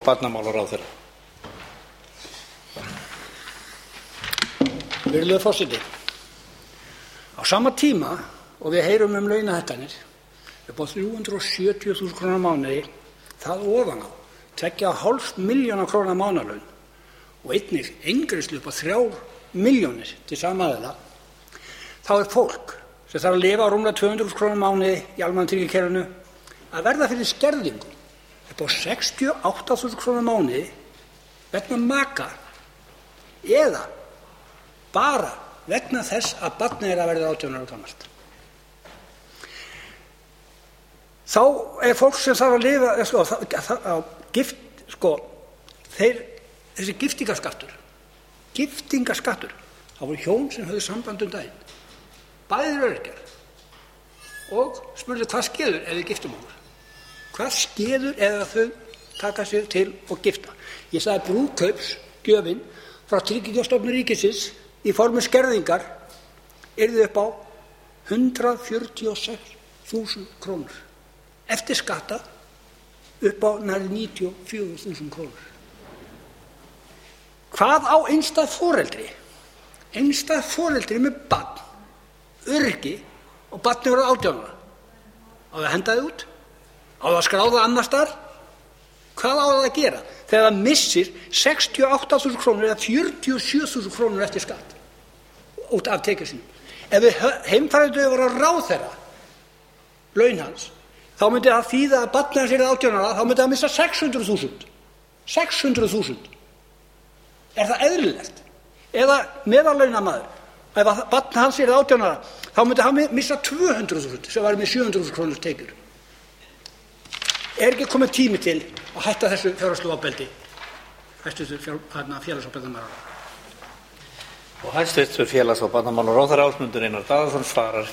barnamálaráðherra. Virðulegur forseti. Á sama tíma og við heyrum launahækkanir upp á 370.000 kr. á mánuði, það ofan á 2,5 milljóna kr. mánaðarlaun og einnig eingreiðslu upp á 3 milljónir til sama aðila, þá fólk sem þarf að lifa á rúmlega 200.000 kr. á mánuði í almannatryggingakerfinu að verða fyrir skerðingu upp á 68.000 kr. á mánuði vegna maka eða bara vegna þess að barnið að verða 18 ára gamalt. Þá fólk sem þarf að lifa þessi giftingarskattur, það voru hjón sem höfðu samband daginn, bæði öryrkjar, og spurðu hvað skeður ef við giftum okkur. Hvað skeður ef þau taka sig til og gifta? Ég sagði brúðkaupsgjöfin frá Tryggingastofnun ríkisins í formi skerðingar yrði upp á 146.000 kr. Eftir skatta upp á nær 94.000 kr. Hvað á einstæð foreldri? Einstæð foreldri með barn, öryrki og barnið verður 18 ára. Á það að henda þau út? Á það að skráða það annars staðar? Hvað á það að gera þegar það missir 68.000 kr. eða 47.000 kr. eftir skatt út af tekjum sínum? Ef við heimfærendur voru að ráðherra laun hans, þá myndi það þýða að barnið hans yrði 18 ára, þá myndi það missa 600.000. 600.000. Er það eðlilegt? Eða meðallaunamaður, ef barnið hans yrði 18 ára, þá myndi hann missa 200.000 sem væri með 700.000 kr. tekjur. Er ekki kominn tími til að hætta þessu fjárhagslegu ofbeldi? Hæstv. félags- og barnamálaráðherra. Og hæstv. félags- og barnamálaráðherra Ásmundur Einar Daðason svarar